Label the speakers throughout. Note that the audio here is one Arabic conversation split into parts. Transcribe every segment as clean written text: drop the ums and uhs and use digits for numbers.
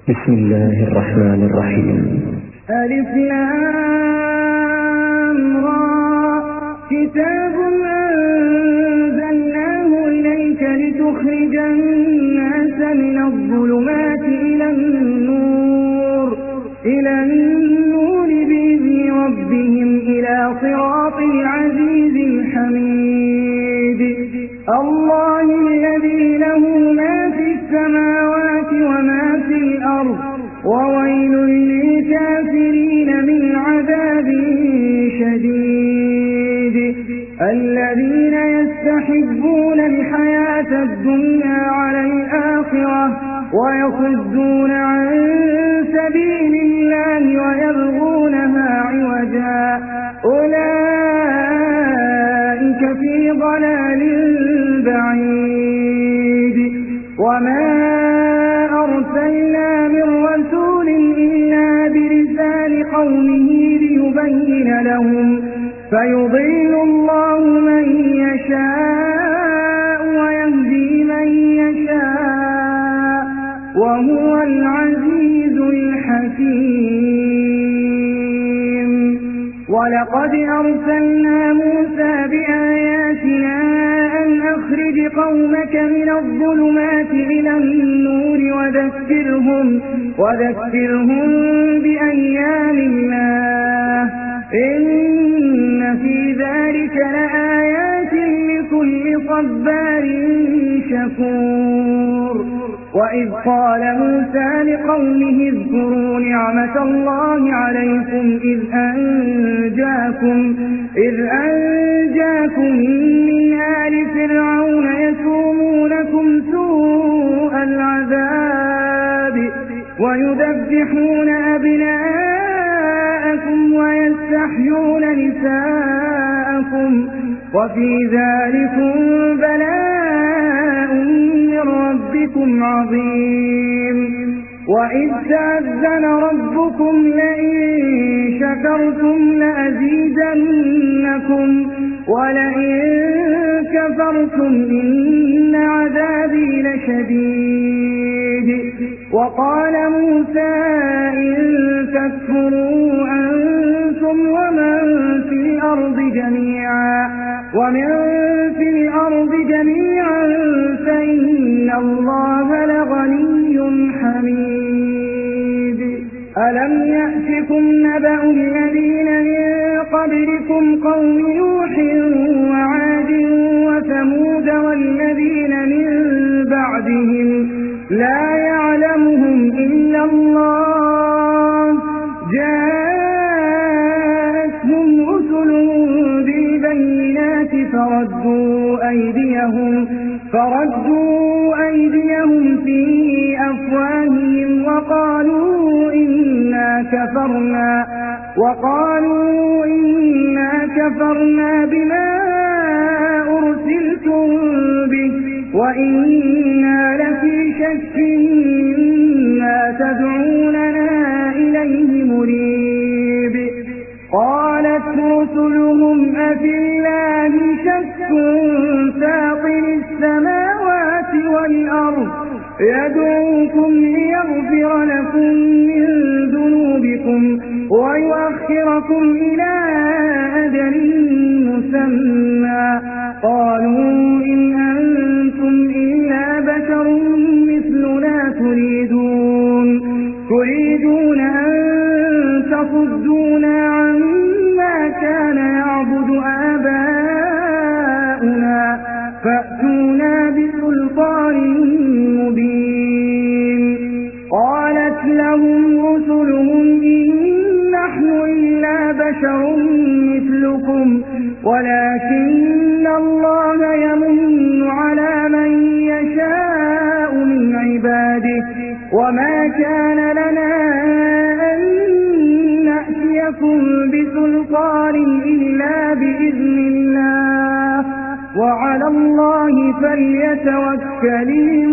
Speaker 1: بسم الله الرحمن الرحيم.
Speaker 2: ألف لام را كتاب أنزلناه إليك لتخرج الناس من الظلمات إلى النور بإذن ربهم إلى صراط العزيز الحميد الله الذي له ما في السماوات وما في الأرض وويل للكافرين من عذاب شديد الذين يستحبون الحياة الدنيا على الآخرة ويصدون عن سبيل الله ويبغونها عوجا أولئك في ضلال بعيد وما أرسلنا من رسول إلا بلسان قومه ليبين لهم فيضل الله من يشاء ويهدي من يشاء وهو العزيز الحكيم ولقد أرسلنا موسى بآياتنا أن أخرج قومك من الظلمات إلى النور وذكرهم بأيام الله إن في ذلك لآيات لكل صبار شكور وإذ قال موسى لقومه اذكروا نعمة الله عليكم إذ أنجاكم من آل فرعون يسومونكم سوء العذاب ويذبحون أبناءكم ويستحيون نساءكم وفي ذلكم بلاء من ربكم عظيم وإذ تأذن ربكم لئن شكرتم لأزيدنكم ولئن كفرتم إن عذابي لشديد وقال موسى إن تكفروا أنتم ومن في الأرض جميعا فإن الله لغني حميد ألم يأتكم نبأ الذين من قبلكم قوم نوح وعاد وثمود والذين من بعدهم لا يعلمهم إلا الله جاءتهم رسلهم بالبينات فردوا أيديهم في أفواههم وقالوا إنا كفرنا بما أرسلتم به وإنا لفي شك مما تدعوننا إليه مريب قالت رسلهم أفي الله شك فاطر السماوات والأرض يدعوكم ليغفر لكم من ذنوبكم ويؤخركم إلى أجل مسمى قالوا إن أنتم إلا بشر مثلنا تريدون أن تصدونا عما كان يعبد آباؤنا فأتونا بسلطان مبين قالت لهم رسلهم إن نحن إلا بشر مثلكم ولكن الله يمن على من يشاء من عباده وما كان لنا أن نأتيكم بسلطان إلا بإذن الله وعلى الله فليتوكل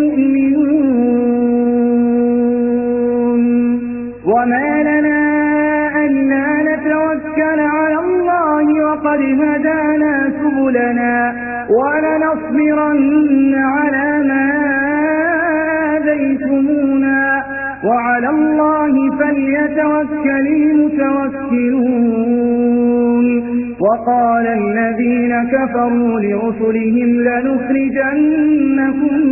Speaker 2: المؤمنون وما لنا ألا نتوكل على الله وقد هدانا سبلنا ولنصبرن على ما آذيتمونا وعلى الله فليتوكل المتوكلون وقال الذين كفروا لرسلهم لنخرجنكم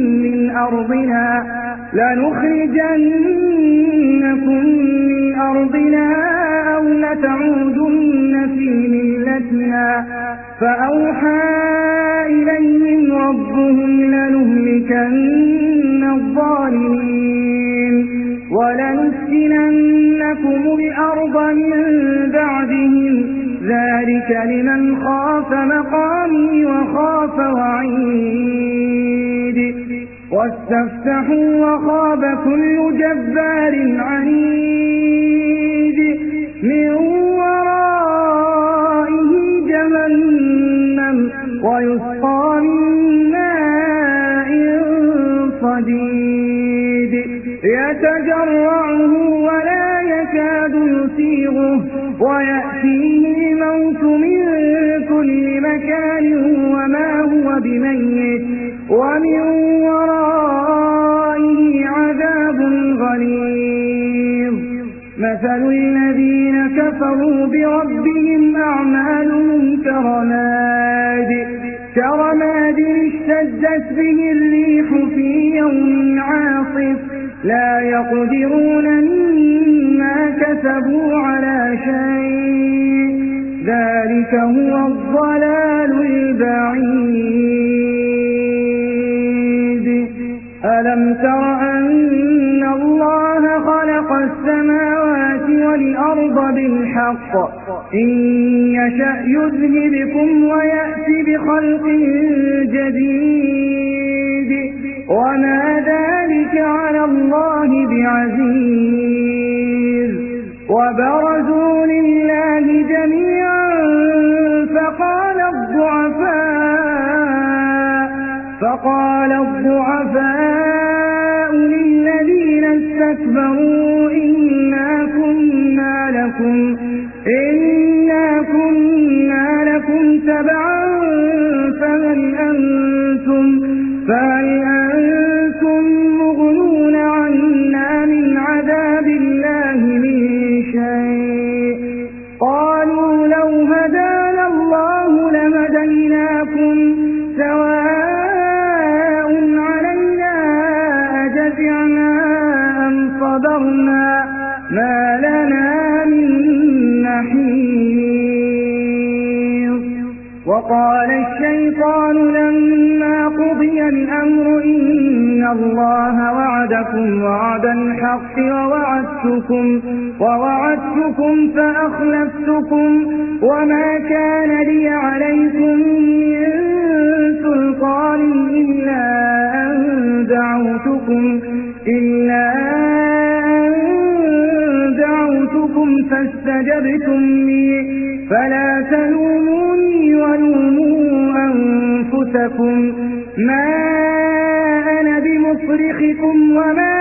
Speaker 2: من أرضنا أو لتعودن في ملتنا فأوحى إليهم ربهم لنهلكن الظالمين ولنسكننكم الأرض من بعدهم ذلك لمن خاف مقامي وخاف وعيد واستفتحوا وخاب كل جبار عنيد من ورائه جهنم ويسقى من ماء صديد يتجرعه ولا يكاد يسيغه ويأتيه الموت من كل مكان وما هو بميت ومن ورائه عذاب غليظ مثل الذين كفروا بربهم أعمالهم كرماد اشتدت به الريح في يوم عاصف لا يقدرون مما كسبوا على شيء ذلك هو الضلال البعيد ألم تر أن الله خلق السماوات والأرض بالحق إن يشأ يذهبكم ويأتي بخلق جديد وما ذلك على الله بعزيز وبرزوا لله جميعا فقال الضعفاء للذين استكبروا إنا كنا لكم تبعا فهل أنتم مغنون عنا من عذاب الله من شيء قالوا لو هدانا الله لهديناكم سواء علينا أجزعنا أم صبرنا ما لنا من محيص وقال الشيطان لما قضي الأمر إن الله وعدكم وعد الحق ووعدتكم فأخلفتكم وما كان لي عليكم من سلطان إلا أن دعوتكم فاستجبتم لي فلا تلوموني ولوموا أنفسكم ما أنا بمصرخكم وما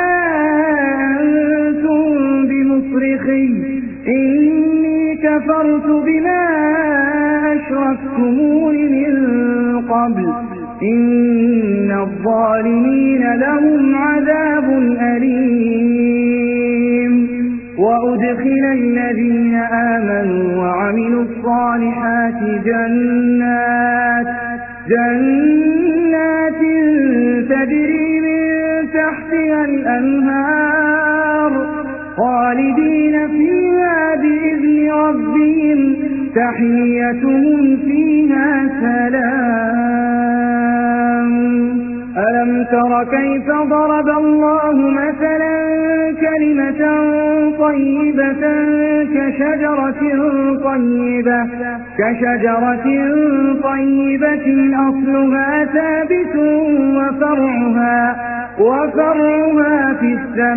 Speaker 2: أنتم بمصرخي إني كفرت بما أشركتمون من قبل إن الظالمين لهم عذاب أليم وأدخل الذين آمنوا وعملوا الصالحات جنات تجري من تحتها الأنهار خالدين فيها بإذن ربهم تحيتهم فيها سلام ألم تر كيف ضرب الله مثلا كلمة طيبة كشجرة طيبة أصلها ثابت وفرعها في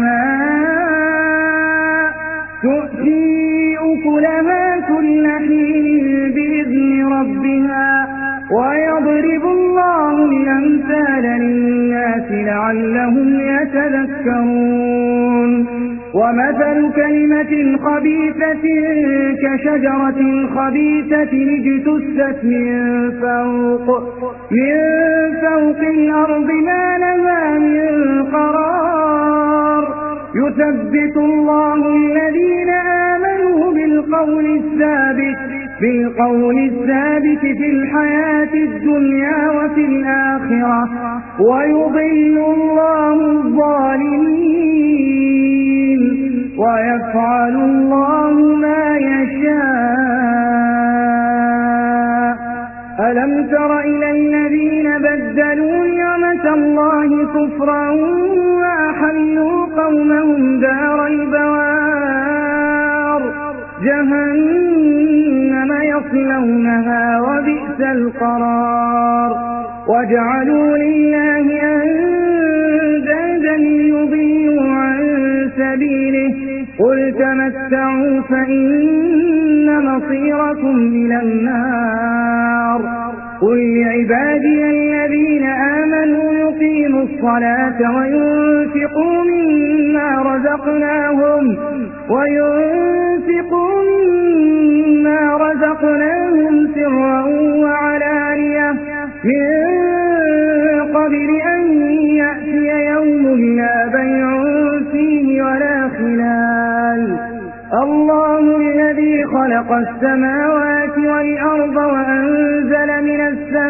Speaker 2: السماء تؤتي أكلها كل حين بإذن ربها ويضرب الله الأمثال للناس لعلهم يتذكرون ومثل كلمة خبيثة كشجرة خبيثة اجتثت من فوق الأرض ما لها من قرار يثبت الله الذين آمنوا بالقول الثابت في الحياة الدنيا وفي الآخرة ويضل الله الظالمين ويفعل الله ما يشاء. ألم تر إلى الذين بدلوا نعمة الله كفرا وأحلوا قومهم دار البوار جهنم يصلونها وبئس القرار وجعلوا لله أندادا ليضلوا عن سبيله قل تمتعوا فإن مصيركم إلى النار قل لعبادي الذين آمنوا يقيموا الصلاة وينفقوا مما رزقناهم سرا وعلانية من قبل أن يأتي يوم لا بيع فيه ولا خلال الله الذي خلق السماوات والأرض وأنزل من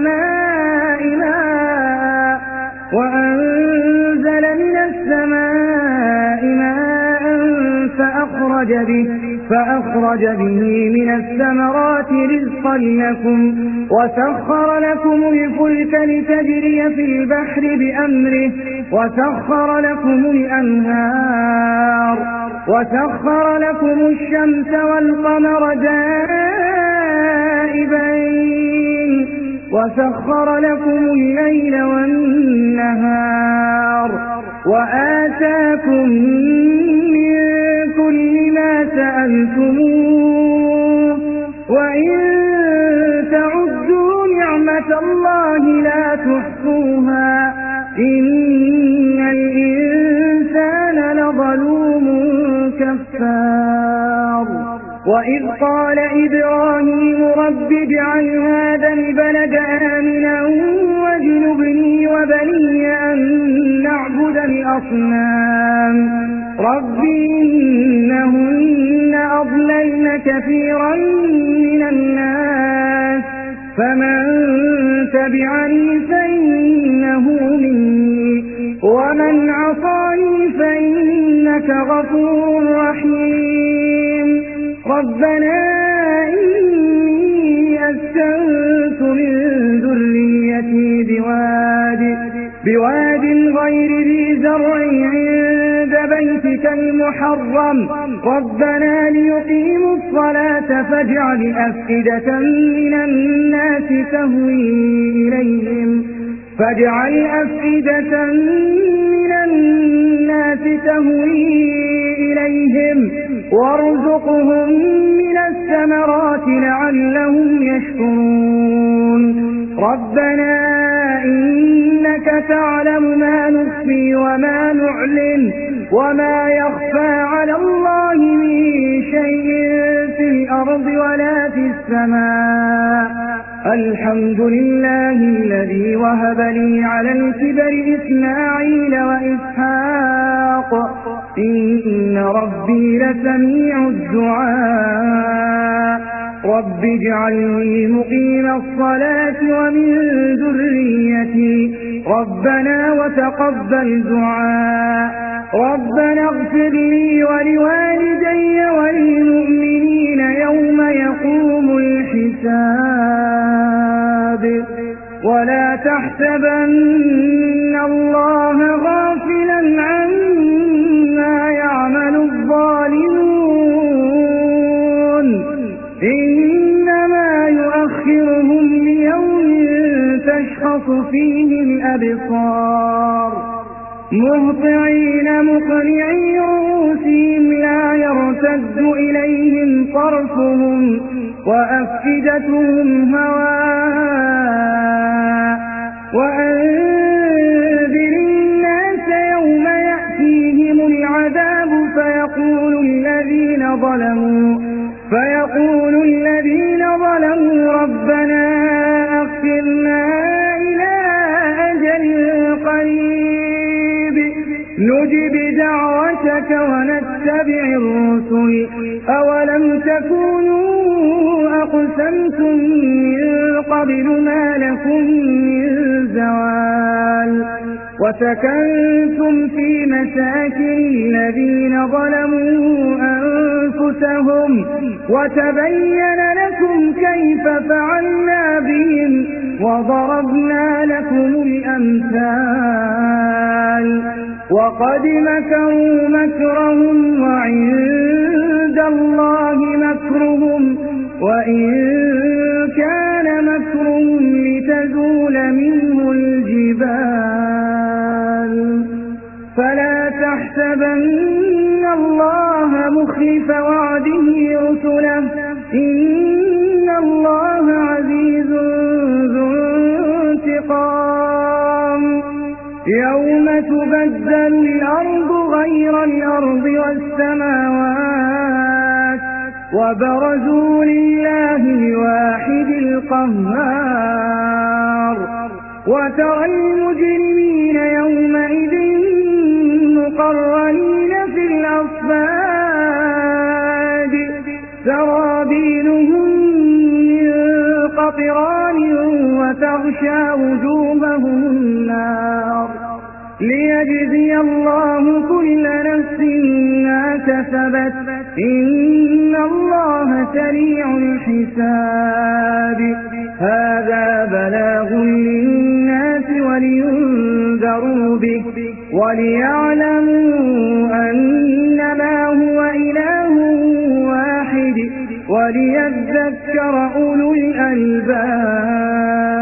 Speaker 2: السماء ماء فأخرج به من الثمرات رزقا لكم وسخر لكم الفلك لتجري في البحر بأمره وسخر لكم الأنهار وسخر لكم الشمس والقمر دائبين وسخر لكم الليل والنهار وآتاكم من كل ما سألتموه وإن تعدوا نعمة الله لا تحصوها إن الإنسان لظلوم كفار وإذ قال إبراهيم رب اجعل هذا البلد آمنا واجنبني وبني أن نعبد الأصنام رب إنهن أضللن كثيرا من الناس فمن تبعني فإنه مني ومن عصاني فإنك غفور رحيم ربنا إني أسكنت من ذريتي بواد غير ذي زرع عند بيتك المحرم ربنا ليقيموا الصلاة فاجعل أفئدة من الناس تهوي إليهم وارزقهم من الثمرات لعلهم يشكرون ربنا إنك تعلم ما نخفي وما نعلن وما يخفى على الله من شيء في الأرض ولا في السماء الحمد لله الذي وهب لي على الكبر إسماعيل وإسحاق إن ربي لسميع الدعاء رب اجعلني مقيم الصلاة ومن ذريتي ربنا وتقبل دعاء ربنا اغفر لي ولوالدي وللمؤمنين يوم يقوم الحساب ولا تحسبن الله غافلا عما يعمل الظالمون إنما يؤخرهم ليوم تشخص فيه الأبصار مهطعين مقنعي رؤوسهم لا يرتد إليهم طرفهم وأفئدتهم هواء وأنذر الناس يوم يأتيهم العذاب فيقول الذين ظلموا ربنا أخرنا إلى أجل قريب نجب دعوتك ونتبع الرسل أولم تكونوا أقسمتم من قبل ما لكم من زوال وسكنتم في مساكن الذين ظلموا أنفسهم وتبين لكم كيف فعلنا بهم وضربنا لكم الأمثال وقد مكروا مكرهم وعند الله مكرهم وإن كان مكرهم لتزول منه الجبال فلا تحسبن الله مخلف وعده رسله إن الله عزيز ذو انتقام يوم تبدل الأرض غير الأرض والسماوات وبرزوا لله الواحد القهار وترى المجرمين يومئذ مقرنين في الأصفاد سرابيلهم من قطران وتغشى وجوههم النار ليجزي الله كل نفس ما كسبت إن الله سريع الحساب هذا بلاغ للناس ولينذروا به وليعلموا أنما هو إله واحد وليذكر أولو الألباب